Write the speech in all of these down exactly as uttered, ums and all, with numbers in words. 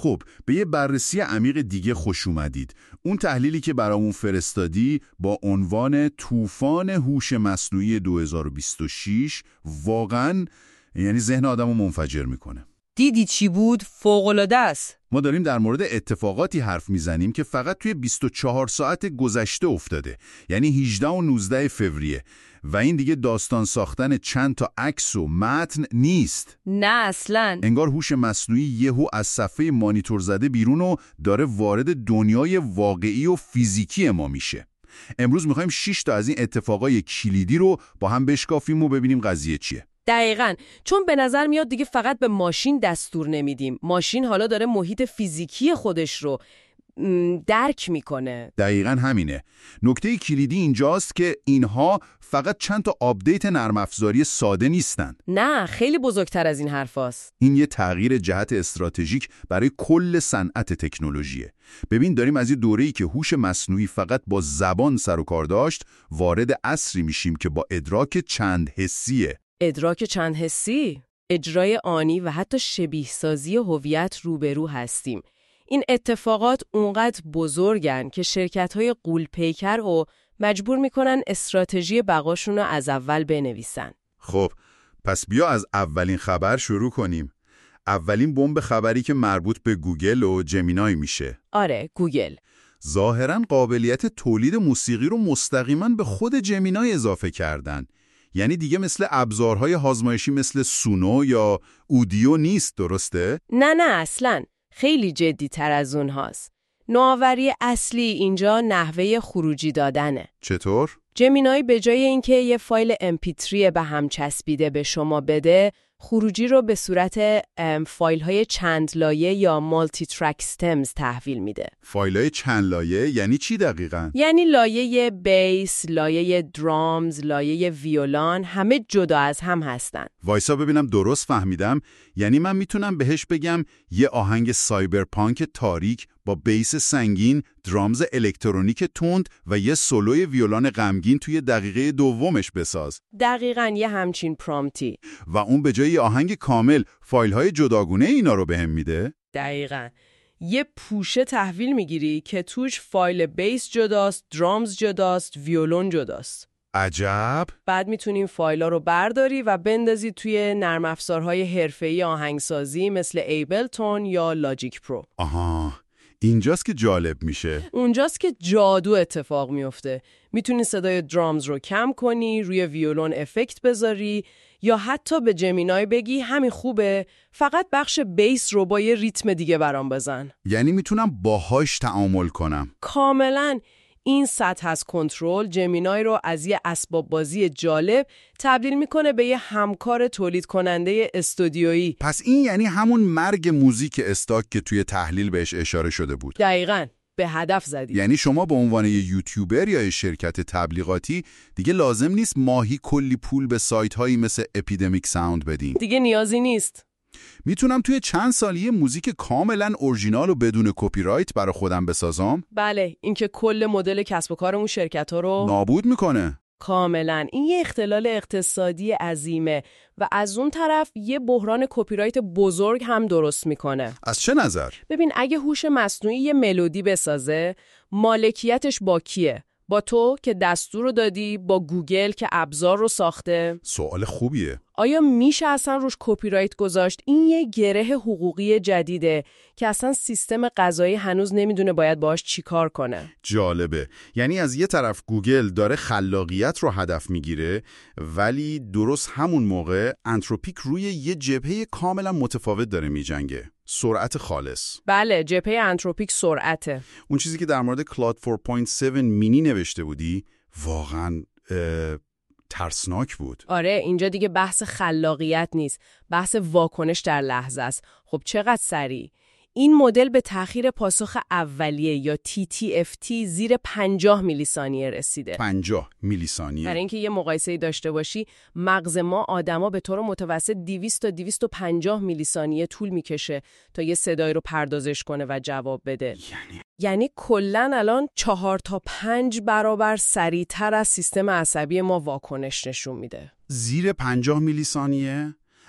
خب به یه بررسی عمیق دیگه خوش اومدید. اون تحلیلی که برامون فرستادی با عنوان طوفان هوش مصنوعی دو هزار و بیست و شش واقعاً یعنی ذهن آدمو منفجر میکنه. دیدی چی بود؟ فوق‌العاده است. ما داریم در مورد اتفاقاتی حرف میزنیم که فقط توی بیست و چهار ساعت گذشته افتاده، یعنی هجده و نوزده فوریه، و این دیگه داستان ساختن چند تا عکس و متن نیست. نه اصلاً. انگار هوش مصنوعی یهو از صفحه مانیتور زده بیرون و داره وارد دنیای واقعی و فیزیکی ما میشه. امروز میخوایم شش تا از این اتفاقای کلیدی رو با هم بشکافیم و ببینیم قضیه چیه. دقیقاً، چون به نظر میاد دیگه فقط به ماشین دستور نمیدیم. ماشین حالا داره محیط فیزیکی خودش رو درک میکنه. دقیقاً همینه. نکته کلیدی اینجاست که اینها فقط چند تا آپدیت نرم افزاری ساده نیستن. نه، خیلی بزرگتر از این حرفاست. این یه تغییر جهت استراتژیک برای کل صنعت تکنولوژیه. ببین داریم از یه دوره‌ای که هوش مصنوعی فقط با زبان سر و کار داشت، وارد عصری میشیم که با ادراک چند حسیه. ادراک چند حسی، اجرای آنی و حتی شبیه سازی هویت روبرو هستیم. این اتفاقات اونقدر بزرگن که شرکت‌های غول‌پیکر رو مجبور میکنن استراتژی بقاشون رو از اول بنویسن. خب پس بیا از اولین خبر شروع کنیم. اولین بمب خبری که مربوط به گوگل و جمینای میشه. آره، گوگل ظاهراً قابلیت تولید موسیقی رو مستقیماً به خود جمینای اضافه کردن. یعنی دیگه مثل ابزارهای آزمایشی مثل سونو یا اودیو نیست، درسته؟ نه نه اصلاً. خیلی جدی تر از اون هاست. نوآوری اصلی اینجا نحوه خروجی دادنه. چطور؟ جمینای به جای اینکه یه فایل ام پی تری به هم چسبیده به شما بده، خروجی رو به صورت فایل های چند لایه یا مالتی ترک استمز تحویل میده. فایل های چند لایه یعنی چی دقیقاً؟ یعنی لایه بیس، لایه درامز، لایه ویولان همه جدا از هم هستن. وایسا ببینم درست فهمیدم. یعنی من میتونم بهش بگم یه آهنگ سایبرپانک تاریک با بیس سنگین، درامز الکترونیک تند و یه سولوی ویولان غمگین توی دقیقه دومش بساز. دقیقاً یه همچین پرامپتی. و اون به جای یه آهنگ کامل فایل‌های جداگونه اینا رو بهم میده؟ دقیقاً. یه پوشه تحویل میگیری که توش فایل بیس جداست، درامز جداست، ویولون جداست. عجب. بعد میتونیم فایلا رو برداری و بندازی توی نرم افزارهای حرفه‌ای آهنگسازی مثل ایبلتون یا لاجیک پرو. آها، اینجاست که جالب میشه. اونجاست که جادو اتفاق میفته. میتونی صدای درامز رو کم کنی، روی ویولون افکت بذاری یا حتی به جمینای بگی همین خوبه، فقط بخش بیس رو با یه ریتم دیگه برام بزن. یعنی میتونم باهاش تعامل کنم. کاملاً. این سطح از کنترل جمینای رو از یه اسباب بازی جالب تبدیل میکنه به یه همکار تولید کننده استودیویی. پس این یعنی همون مرگ موزیک استاک که توی تحلیل بهش اشاره شده بود. دقیقاً. به هدف زدی. یعنی شما به عنوان یه یوتیوبر یا یه شرکت تبلیغاتی دیگه لازم نیست ماهی کلی پول به سایت هایی مثل اپیدمیک ساوند بدین. دیگه نیازی نیست. میتونم توی چند سالیه موزیک کاملا اورجینال و بدون کپی رایت برای خودم بسازم؟ بله، این که کل مدل کسب و کار اون شرکت‌ها رو نابود میکنه. کاملا. این یه اختلال اقتصادی عظیمه و از اون طرف یه بحران کپی رایت بزرگ هم درست میکنه. از چه نظر؟ ببین، اگه هوش مصنوعی یه ملودی بسازه، مالکیتش با کیه؟ با تو که دستور رو دادی، با گوگل که ابزار رو ساخته؟ سوال خوبیه. آیا میشه اصلا روش کپی رایت گذاشت؟ این یه گره حقوقی جدیده که اصلا سیستم قضایی هنوز نمیدونه باید باهاش چیکار کنه. جالبه. یعنی از یه طرف گوگل داره خلاقیت رو هدف میگیره، ولی درست همون موقع انتروپیک روی یه جبهه کاملا متفاوت داره میجنگه. سرعت خالص. بله، جبهه انتروپیک سرعته. اون چیزی که در مورد کلاود چهار و هفت مینی نوشته بودی واقعاً ترسناک بود. آره، اینجا دیگه بحث خلاقیت نیست، بحث واکنش در لحظه است. خب چقدر سریع. این مدل به تأخیر پاسخ اولیه یا تی تی اف تی زیر پنجاه میلی ثانیه رسیده. پنجاه میلی ثانیه. برای اینکه یه مقایسه‌ای داشته باشی، مغز ما آدما به طور متوسط دویست تا دویست و پنجاه میلی ثانیه طول میکشه تا یه صدایی رو پردازش کنه و جواب بده. یعنی یعنی کلاً الان چهار تا پنج برابر سریعتر از سیستم عصبی ما واکنش نشون میده. زیر پنجاه میلی ثانیه؟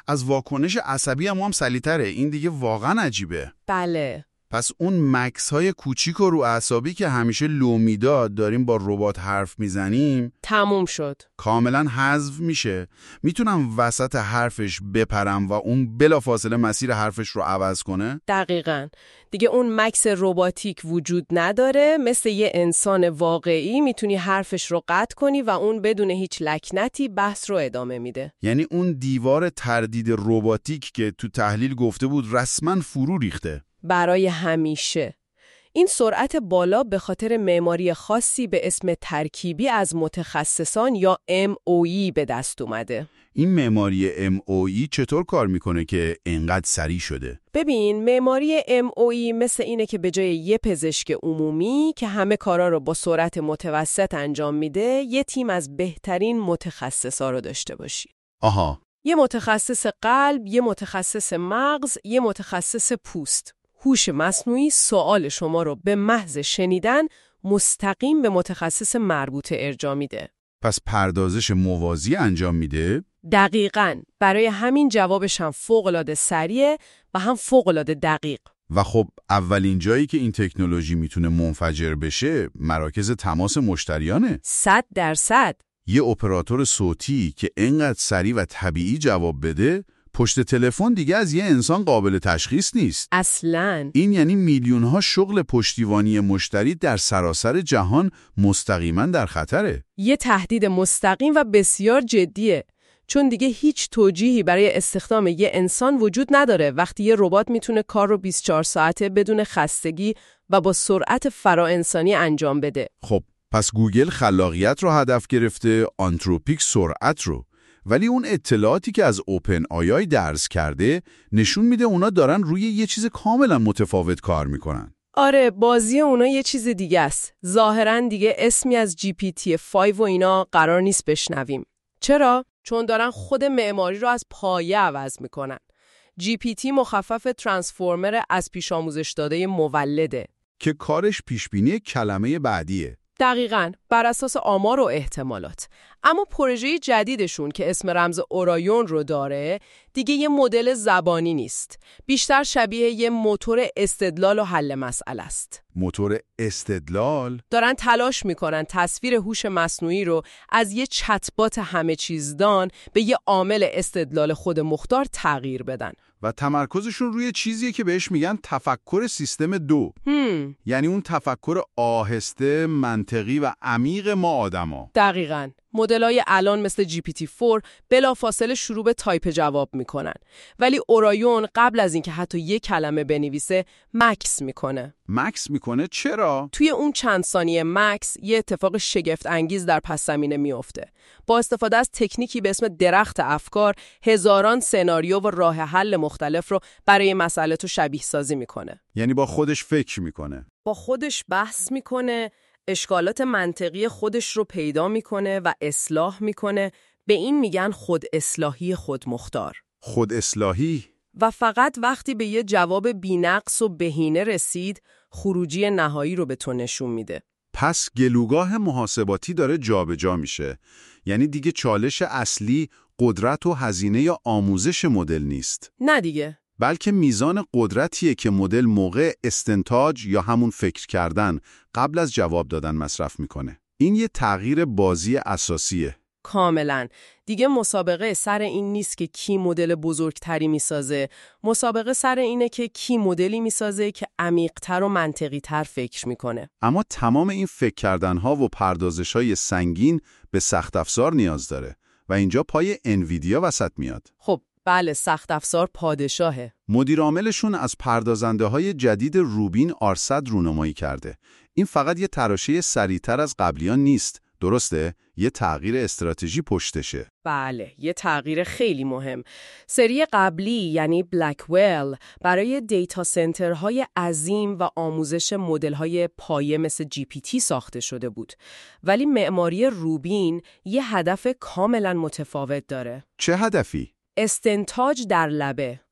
از واکنش عصبی هم هم سلیطره. این دیگه واقعا عجیبه. بله. پس اون مکس های کوچیک و رو اعصابی که همیشه لو میداد داریم با ربات حرف میزنیم تموم شد. کاملا حذف میشه. میتونم وسط حرفش بپرم و اون بلافاصله مسیر حرفش رو عوض کنه؟ دقیقاً. دیگه اون مکس رباتیک وجود نداره. مثل یه انسان واقعی میتونی حرفش رو قطع کنی و اون بدون هیچ لکنتی بحث رو ادامه میده. یعنی اون دیوار تردید رباتیک که تو تحلیل گفته بود رسما فرو ریخته. برای همیشه. این سرعت بالا به خاطر معماری خاصی به اسم ترکیبی از متخصصان یا ام او ای به دست اومده. این معماری ام او ای چطور کار میکنه که اینقدر سریع شده؟ ببین، معماری ام او ای مثل اینه که به جای یه پزشک عمومی که همه کارا رو با سرعت متوسط انجام میده، یه تیم از بهترین متخصصا رو داشته باشی. آها. یه متخصص قلب، یه متخصص مغز، یه متخصص پوست. هوش مصنوعی سوال شما رو به محض شنیدن مستقیم به متخصص مربوطه ارجاع میده. پس پردازش موازی انجام میده؟ دقیقاً. برای همین جوابش هم فوق‌العاده سریعه و هم فوق‌العاده دقیق. و خب اولین جایی که این تکنولوژی میتونه منفجر بشه مراکز تماس مشتریانه. صد درصد. یه اپراتور صوتی که اینقدر سریع و طبیعی جواب بده پشت تلفن دیگه از یه انسان قابل تشخیص نیست. اصلاً. این یعنی میلیون ها شغل پشتیبانی مشتری در سراسر جهان مستقیما در خطره. یه تهدید مستقیم و بسیار جدیه. چون دیگه هیچ توجیهی برای استخدام یه انسان وجود نداره وقتی یه ربات میتونه کار رو بیست و چهار ساعته بدون خستگی و با سرعت فراانسانی انجام بده. خب پس گوگل خلاقیت رو هدف گرفته، آنتروپیک سرعت رو. ولی اون اطلاعاتی که از اوپن آی آی درز کرده نشون میده اونا دارن روی یه چیز کاملا متفاوت کار میکنن. آره، بازی اونا یه چیز دیگه است. ظاهراً دیگه اسمی از جی پی تی پنج و اینا قرار نیست بشنویم. چرا؟ چون دارن خود معماری رو از پایه عوض میکنن. جی پی تی مخفف ترانسفورمر از پیش آموزش داده مولده که کارش پیشبینی کلمه بعدیه. دقیقاً، بر اساس آمار و احتمالات. اما پروژه جدیدشون که اسم رمز اورایون رو داره دیگه یه مدل زبانی نیست. بیشتر شبیه یه موتور استدلال و حل مسئله است. موتور استدلال؟ دارن تلاش میکنن تصویر هوش مصنوعی رو از یه چتبات همه چیزدان به یه عامل استدلال خود مختار تغییر بدن. و تمرکزشون روی چیزیه که بهش میگن تفکر سیستم دو. هم. یعنی اون تفکر آهسته، منطقی و عمیق ما آدما. دقیقاً. مدل‌های الان مثل جی پی تی چهار بلافاصله شروع به تایپ جواب میکنن. ولی اورایون قبل از اینکه حتی یک کلمه بنویسه مکس میکنه. مکس میکنه؟ چرا؟ توی اون چند ثانیه مکس یه اتفاق شگفت انگیز در پس زمینه میفته. با استفاده از تکنیکی به اسم درخت افکار هزاران سناریو و راه حل مختلف رو برای مسئله تو شبیه سازی میکنه. یعنی با خودش فکر میکنه. با خودش بحث میکنه، اشکالات منطقی خودش رو پیدا میکنه و اصلاح میکنه. به این میگن خود اصلاحی خود مختار. خود اصلاحی؟ و فقط وقتی به یه جواب بی‌نقص و بهینه رسید، خروجی نهایی رو به تو نشون میده. پس گلوگاه محاسباتی داره جابجا میشه. یعنی دیگه چالش اصلی قدرت و هزینه یا آموزش مدل نیست. نه دیگه. بلکه میزان قدرتیه که مدل موقع استنتاج یا همون فکر کردن قبل از جواب دادن مصرف میکنه. این یه تغییر بازی اساسیه. کاملا. دیگه مسابقه سر این نیست که کی مدل بزرگتری میسازه. مسابقه سر اینه که کی مدلی میسازه که عمیق‌تر و منطقی‌تر فکر میکنه. اما تمام این فکر کردنها و پردازش‌های سنگین به سخت افزار نیاز داره و اینجا پای انویدیا وسط میاد. خب بله، سخت افزار پادشاهه. مدیر عاملشون از پردازنده های جدید روبین آر صد رونمایی کرده. این فقط یه تراشه سریعتر از قبلیان نیست. درسته؟ یه تغییر استراتژی پشتشه. بله، یه تغییر خیلی مهم. سری قبلی یعنی بلکویل برای دیتا سنترهای عظیم و آموزش مدل‌های پایه مثل جی پی تی ساخته شده بود. ولی معماری روبین یه هدف کاملا متفاوت داره. چه هدفی؟ استنتاج در لبه.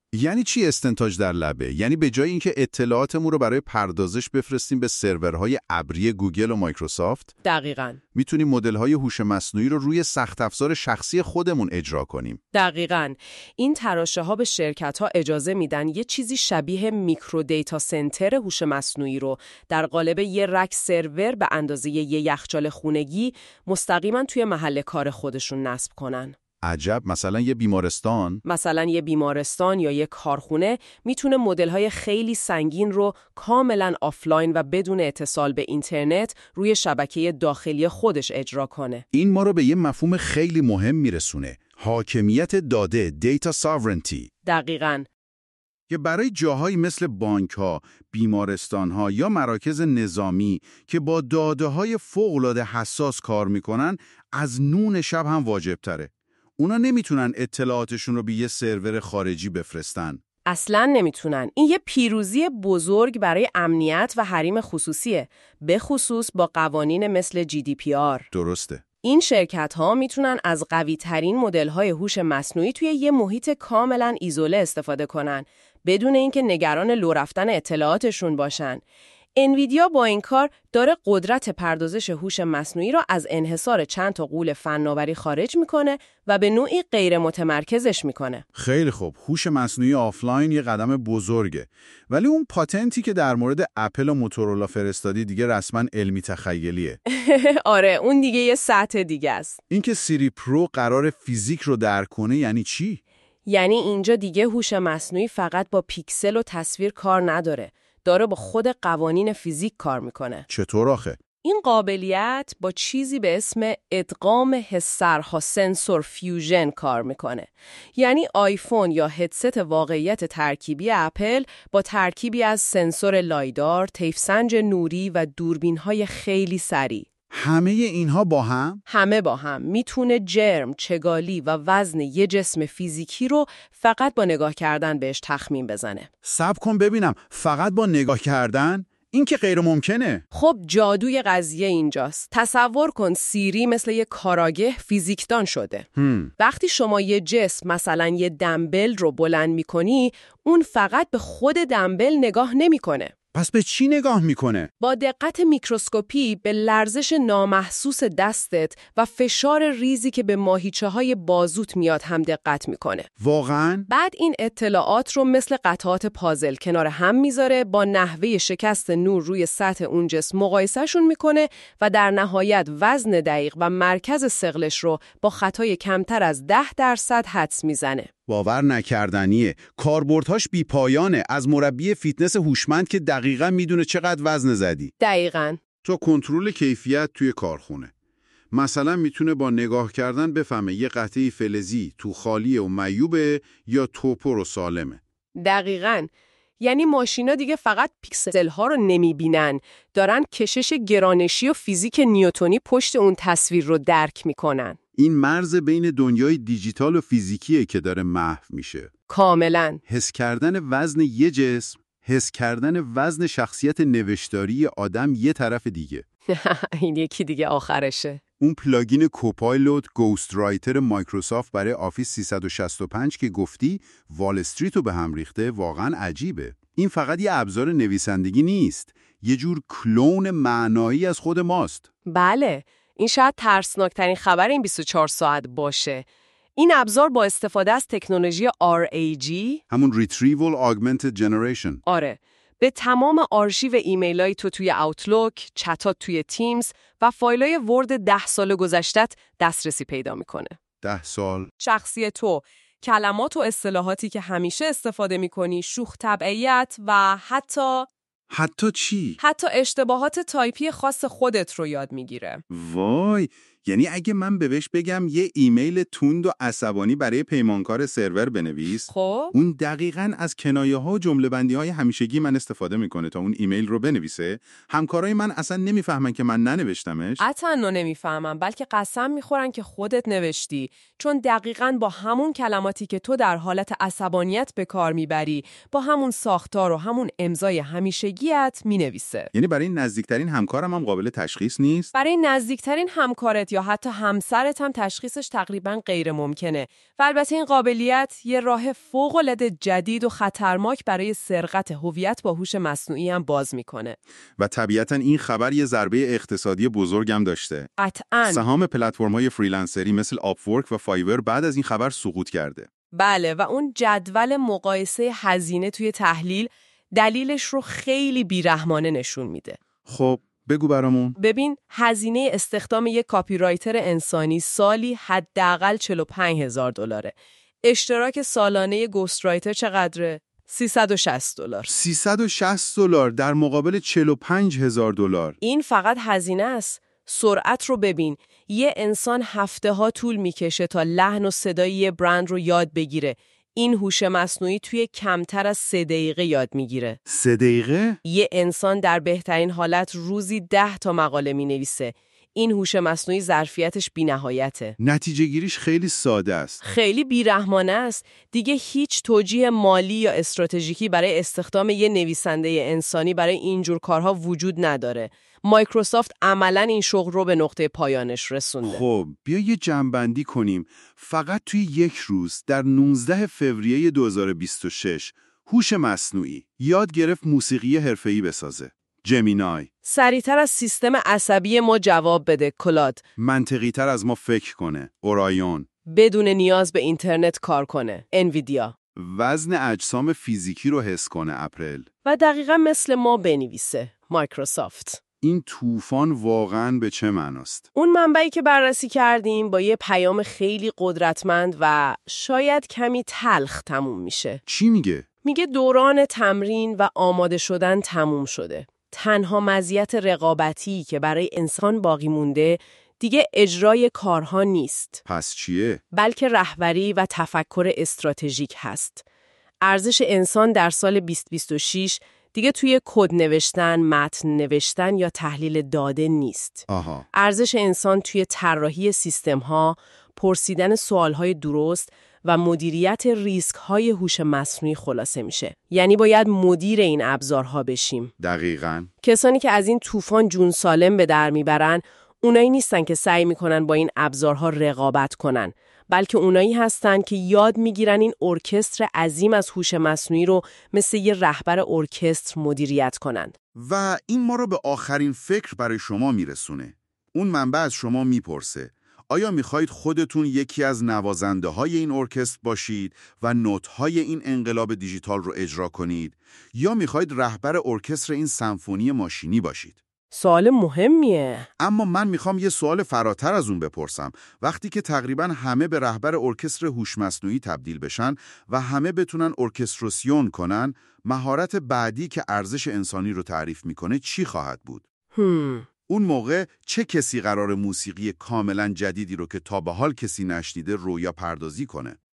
یعنی چی استنتاج در لبه؟ یعنی به جای اینکه اطلاعاتمون رو برای پردازش بفرستیم به سرورهای ابری گوگل و مایکروسافت، دقیقاً. میتونیم مدل‌های هوش مصنوعی رو روی سخت افزار شخصی خودمون اجرا کنیم. دقیقاً. این تراشه‌ها به شرکت‌ها اجازه میدن یه چیزی شبیه میکرو دیتا سنتر هوش مصنوعی رو در قالب یه رک سرور به اندازه یه یخچال خونگی مستقیما توی محل کار خودشون نصب کنن. عجب. مثلا یه بیمارستان مثلا یه بیمارستان یا یه کارخونه میتونه مدل‌های خیلی سنگین رو کاملا آفلاین و بدون اتصال به اینترنت روی شبکه داخلی خودش اجرا کنه. این ما رو به یه مفهوم خیلی مهم میرسونه. حاکمیت داده، دیتا ساورنتی. دقیقاً. که برای جاهایی مثل بانک‌ها، بیمارستان‌ها یا مراکز نظامی که با داده‌های فوق‌العاده حساس کار میکنن، از نون شب هم واجب‌تره. اونا نمیتونن اطلاعاتشون رو به یه سرور خارجی بفرستن. اصلاً نمیتونن. این یه پیروزی بزرگ برای امنیت و حریم خصوصیه، به خصوص با قوانین مثل جی دی پی آر. درسته. این شرکت‌ها میتونن از قوی‌ترین مدل‌های هوش مصنوعی توی یه محیط کاملاً ایزوله استفاده کنن، بدون اینکه نگران لو رفتن اطلاعاتشون باشن. انویدیا با این کار داره قدرت پردازش هوش مصنوعی را از انحصار چند تا غول فناوری خارج میکنه و به نوعی غیر متمرکزش میکنه. خیلی خوب. هوش مصنوعی آفلاین یه قدم بزرگه. ولی اون پاتنتی که در مورد اپل و موتورولا فرستادی دیگه رسما علمی تخیلیه. آره، اون دیگه یه سطح دیگه است. اینکه سیری پرو قرار فیزیک رو درک کنه یعنی چی؟ یعنی اینجا دیگه هوش مصنوعی فقط با پیکسل و تصویر کار نداره. داره با خود قوانین فیزیک کار میکنه. چطور آخه؟ این قابلیت با چیزی به اسم ادغام حس‌سرها سنسور فیوژن کار میکنه. یعنی آیفون یا هدست واقعیت ترکیبی اپل با ترکیبی از سنسور لایدار، طیف‌سنج نوری و دوربین‌های خیلی سریع. همه اینها با هم؟ همه با هم میتونه جرم، چگالی و وزن یه جسم فیزیکی رو فقط با نگاه کردن بهش تخمین بزنه. صبر کن ببینم. فقط با نگاه کردن؟ این که غیر ممکنه. خب جادوی قضیه اینجاست. تصور کن سیری مثل یه کاراگه فیزیکدان شده. هم. وقتی شما یه جسم مثلا یه دمبل رو بلند میکنی، اون فقط به خود دمبل نگاه نمیکنه. پس به چی نگاه میکنه؟ با دقت میکروسکوپی به لرزش نامحسوس دستت و فشار ریزی که به ماهیچه‌های بازوت میاد هم دقت میکنه. واقعاً؟ بعد این اطلاعات رو مثل قطعات پازل کنار هم میذاره، با نحوه شکست نور روی سطح اون جسم مقایسهشون میکنه و در نهایت وزن دقیق و مرکز ثقلش رو با خطای کمتر از ده درصد حدس میزنه. باور نکردنیه. کاربردهاش بی پایانه. از مربی فیتنس هوشمند که دقیقاً میدونه چقدر وزن زدی. دقیقاً. تا کنترل کیفیت توی کارخونه. مثلا میتونه با نگاه کردن بفهمه یه قطعه فلزی تو خالیه و معیوبه یا توپر و سالمه. دقیقاً. یعنی ماشینا دیگه فقط پیکسل ها رو نمیبینن، دارن کشش گرانشی و فیزیک نیوتنی پشت اون تصویر رو درک میکنن. این مرز بین دنیای دیجیتال و فیزیکیه که داره محو میشه. کاملاً. حس کردن وزن یه جسم، حس کردن وزن شخصیت نوشتاری آدم یه طرف دیگه. این یکی دیگه آخرشه. اون پلاگین کوپایلوت گوست رایتر مایکروسافت برای آفیس سیصد و شصت و پنج که گفتی وال استریت رو به هم ریخته، واقعا عجیبه. این فقط یه ابزار نویسندگی نیست، یه جور کلون معنایی از خود ماست. بله، این شاید ترسناکترین خبر این بیست و چهار ساعت باشه. این ابزار با استفاده از تکنولوژی آر ای جی، همون Retrieval Augmented Generation، آره، به تمام آرشیو ایمیلای تو توی اوتلوک، چتات توی تیمز و فایلای ورد ده سال گذشتت دسترسی پیدا میکنه. ده سال؟ شخصی تو، کلمات و اصطلاحاتی که همیشه استفاده میکنی، شوخ طبعیت و حتی حتی چی؟ حتی اشتباهات تایپی خاص خودت رو یاد میگیره. وای، یعنی اگه من بهش بگم یه ایمیل تند و عصبانی برای پیمانکار سرور بنویس، خب اون دقیقاً از کنایه‌ها و جمله‌بندی‌های همیشگی من استفاده میکنه تا اون ایمیل رو بنویسه. همکارای من اصلا نمیفهمن که من ننوشتمش. اصلا نمیفهمن، بلکه قسم میخورن که خودت نوشتی، چون دقیقاً با همون کلماتی که تو در حالت عصبانیت به کار میبری، با همون ساختار و همون امضای همیشگیت مینویسه. یعنی برای نزدیکترین همکارم هم قابل تشخیص نیست؟ برای نزدیکترین همکارت دوستت یا حتی همسرت هم تشخیصش تقریباً غیر ممکنه. و البته این قابلیت یه راه فوق‌العاده جدید و خطرناک برای سرقت هویت با هوش مصنوعی هم باز میکنه. و طبیعتاً این خبر یه ضربه اقتصادی بزرگم داشته. قطعاً. سهام پلتفرم‌های فریلنسری مثل آپورک و فایور بعد از این خبر سقوط کرده. بله، و اون جدول مقایسه هزینه توی تحلیل دلیلش رو خیلی بیرحمانه نشون میده. خب بگو برامون. ببین، هزینه استخدام یک کاپی رایتر انسانی سالی حداقل چهل و پنج هزار دلاره. اشتراک سالانه گوست رایتر چقدره؟ سیصد و شصت دلار. سیصد و شصت دلار در مقابل چهل و پنج هزار دلار. این فقط هزینه است. سرعت رو ببین. یه انسان هفته ها طول میکشه تا لحن و صدای یه برند رو یاد بگیره. این هوش مصنوعی توی کمتر از سه دقیقه یاد میگیره. سه دقیقه؟ یه انسان در بهترین حالت روزی ده تا مقاله مینویسه. این هوش مصنوعی ظرفیتش بی‌نهایته. نتیجه گیریش خیلی ساده است. خیلی بیرحمانه است. دیگه هیچ توجیه مالی یا استراتژیکی برای استخدام یه نویسنده انسانی برای اینجور کارها وجود نداره. مایکروسافت عملاً این شغل رو به نقطه پایانش رسونده. خب بیا یه جمع‌بندی کنیم. فقط توی یک روز در نوزدهم فوریه دو هزار و بیست و شش هوش مصنوعی یاد گرفت موسیقی حرفه‌ای بسازه. جمینای سریعتر از سیستم عصبی ما جواب بده. کلاد منطقی‌تر از ما فکر کنه. اورایون بدون نیاز به اینترنت کار کنه. انویدیا وزن اجسام فیزیکی رو حس کنه. اپریل و دقیقاً مثل ما بنویسه. مایکروسافت. این طوفان واقعاً به چه معناست؟ اون منبعی که بررسی کردیم با یه پیام خیلی قدرتمند و شاید کمی تلخ تموم میشه. چی میگه؟ میگه دوران تمرین و آماده شدن تموم شده. تنها مزیت رقابتی که برای انسان باقی مونده دیگه اجرای کارها نیست. پس چیه؟ بلکه رهبری و تفکر استراتژیک هست. ارزش انسان در سال بیست بیست و شش دیگه توی کد نوشتن، متن نوشتن یا تحلیل داده نیست. آها. ارزش انسان توی طراحی سیستم‌ها، پرسیدن سوال‌های درست و مدیریت ریسک‌های هوش مصنوعی خلاصه میشه. یعنی باید مدیر این ابزارها بشیم. دقیقاً. کسانی که از این طوفان جون سالم به در میبرن، اونایی نیستن که سعی میکنن با این ابزارها رقابت کنن، بلکه اونایی هستن که یاد میگیرن این ارکستر عظیم از هوش مصنوعی رو مثل یه رهبر ارکستر مدیریت کنن. و این ما رو به آخرین فکر برای شما میرسونه. اون منبع از شما میپرسه آیا میخواید خودتون یکی از نوازنده های این ارکستر باشید و نوت های این انقلاب دیجیتال رو اجرا کنید یا میخواید رهبر ارکستر این سمفونی ماشینی باشید؟ سوال مهمیه. اما من میخوام یه سوال فراتر از اون بپرسم. وقتی که تقریباً همه به رهبر ارکستر هوش مصنوعی تبدیل بشن و همه بتونن ارکستراسیون کنن، مهارت بعدی که ارزش انسانی رو تعریف میکنه چی خواهد بود؟ هم. اون موقع چه کسی قرار موسیقی کاملاً جدیدی رو که تا به حال کسی نشنیده رویا پردازی کنه؟